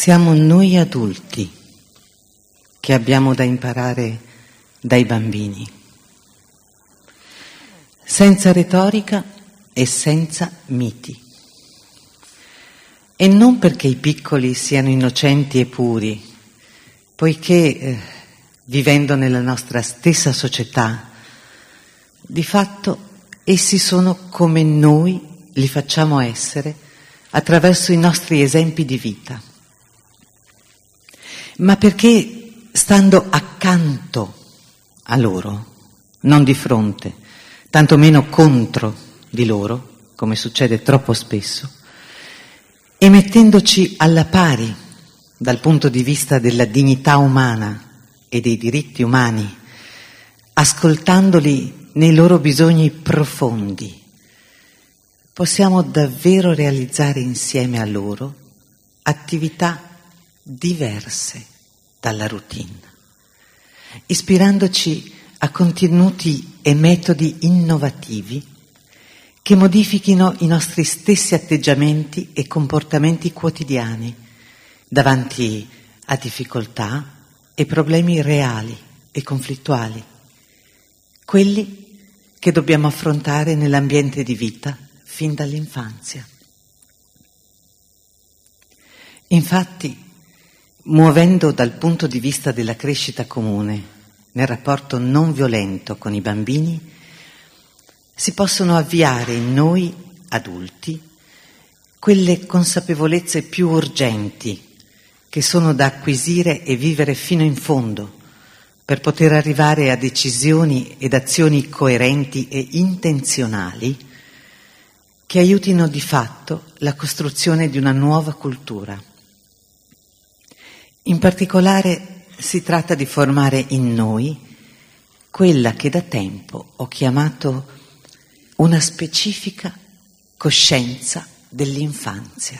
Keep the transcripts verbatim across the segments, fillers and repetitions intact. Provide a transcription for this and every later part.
Siamo noi adulti che abbiamo da imparare dai bambini, senza retorica e senza miti. E non perché i piccoli siano innocenti e puri, poiché eh, vivendo nella nostra stessa società, di fatto essi sono come noi li facciamo essere attraverso i nostri esempi di vita, ma perché stando accanto a loro, non di fronte, tantomeno contro di loro, come succede troppo spesso, e mettendoci alla pari dal punto di vista della dignità umana e dei diritti umani, ascoltandoli nei loro bisogni profondi, possiamo davvero realizzare insieme a loro attività diverse dalla routine, ispirandoci a contenuti e metodi innovativi che modifichino i nostri stessi atteggiamenti e comportamenti quotidiani davanti a difficoltà e problemi reali e conflittuali, quelli che dobbiamo affrontare nell'ambiente di vita fin dall'infanzia. Infatti, muovendo dal punto di vista della crescita comune nel rapporto non violento con i bambini, si possono avviare in noi adulti quelle consapevolezze più urgenti che sono da acquisire e vivere fino in fondo per poter arrivare a decisioni ed azioni coerenti e intenzionali che aiutino di fatto la costruzione di una nuova cultura. In particolare si tratta di formare in noi quella che da tempo ho chiamato una specifica coscienza dell'infanzia.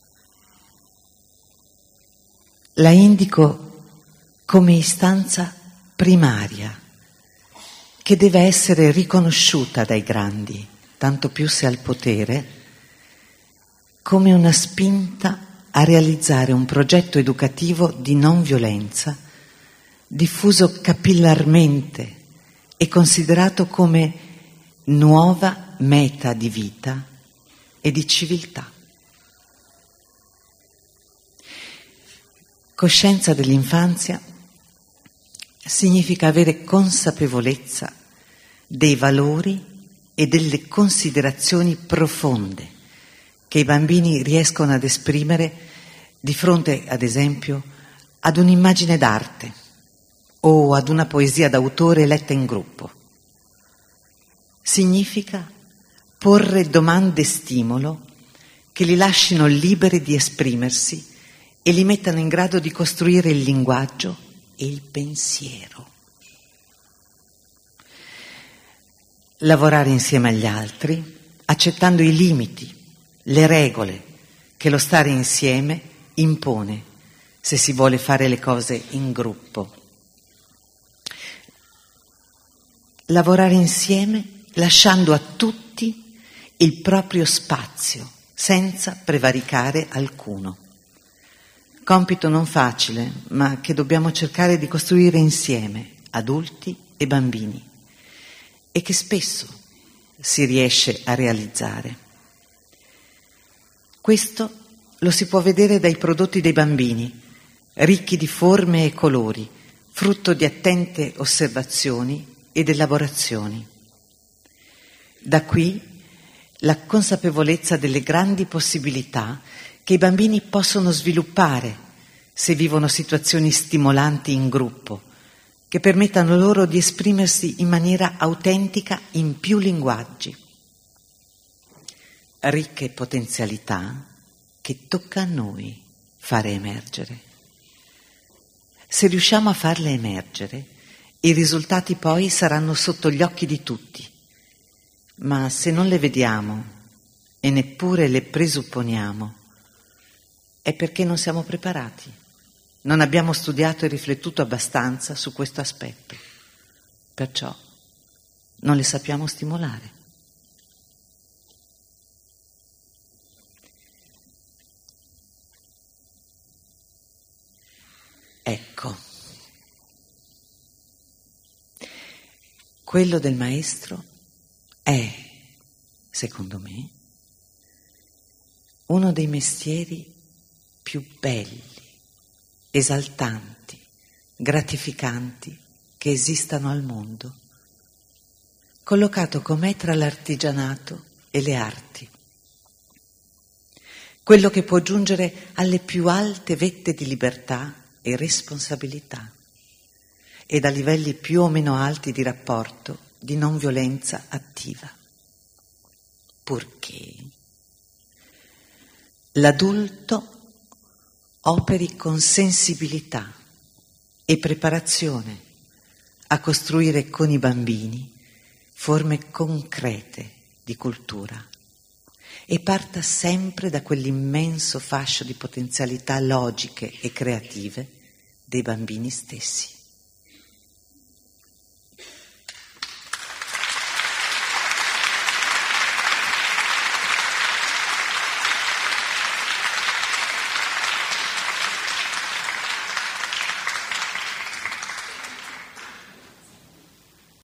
La indico come istanza primaria che deve essere riconosciuta dai grandi, tanto più se al potere, come una spinta a realizzare un progetto educativo di non violenza diffuso capillarmente e considerato come nuova meta di vita e di civiltà. Coscienza dell'infanzia significa avere consapevolezza dei valori e delle considerazioni profonde che i bambini riescono ad esprimere di fronte, ad esempio, ad un'immagine d'arte o ad una poesia d'autore letta in gruppo. Significa porre domande stimolo che li lasciano liberi di esprimersi e li mettano in grado di costruire il linguaggio e il pensiero. Lavorare insieme agli altri, accettando i limiti, le regole che lo stare insieme impone se si vuole fare le cose in gruppo. Lavorare insieme lasciando a tutti il proprio spazio, senza prevaricare alcuno. Compito non facile, ma che dobbiamo cercare di costruire insieme, adulti e bambini, e che spesso si riesce a realizzare. Questo lo si può vedere dai prodotti dei bambini, ricchi di forme e colori, frutto di attente osservazioni ed elaborazioni. Da qui la consapevolezza delle grandi possibilità che i bambini possono sviluppare se vivono situazioni stimolanti in gruppo, che permettano loro di esprimersi in maniera autentica in più linguaggi. Ricche potenzialità che tocca a noi fare emergere. Se riusciamo a farle emergere, i risultati poi saranno sotto gli occhi di tutti. Ma se non le vediamo e neppure le presupponiamo, è perché non siamo preparati, non abbiamo studiato e riflettuto abbastanza su questo aspetto, perciò non le sappiamo stimolare. quello del maestro è, secondo me, uno dei mestieri più belli, esaltanti, gratificanti che esistano al mondo, collocato com'è tra l'artigianato e le arti. Quello che può giungere alle più alte vette di libertà e responsabilità ed a livelli più o meno alti di rapporto di non violenza attiva. Purché l'adulto operi con sensibilità e preparazione a costruire con i bambini forme concrete di cultura e parta sempre da quell'immenso fascio di potenzialità logiche e creative dei bambini stessi.